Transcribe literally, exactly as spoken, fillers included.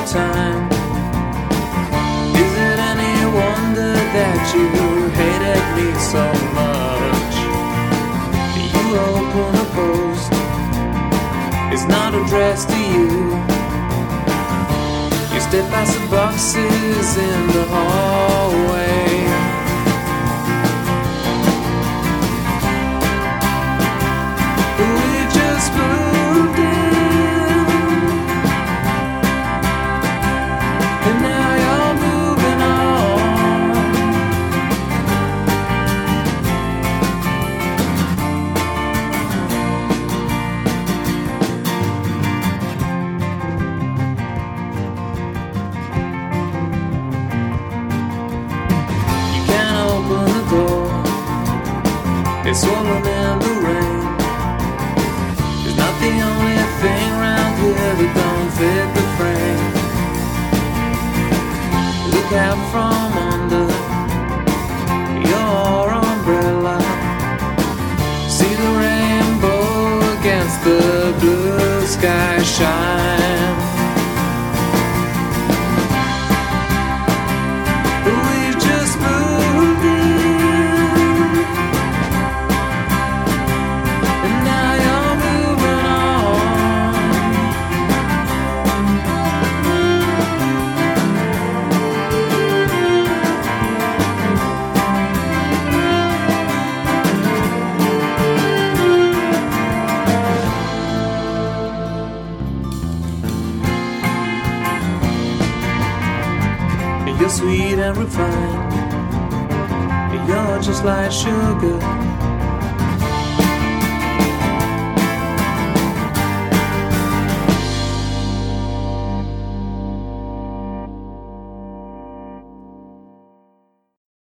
time. Is it any wonder that you hated me so much? You open a post, it's not addressed to you. You step past the boxes in the hallway. We just moved in, and now you're moving on. You can't open the door, it's swollen in the rain. It's not the only thing round here that don't fit the frame. Look out from under your umbrella, see the rainbow against the blue sky shine. We've just moved in, and now you're moving on. You're sweet and refined, you're just like sugar.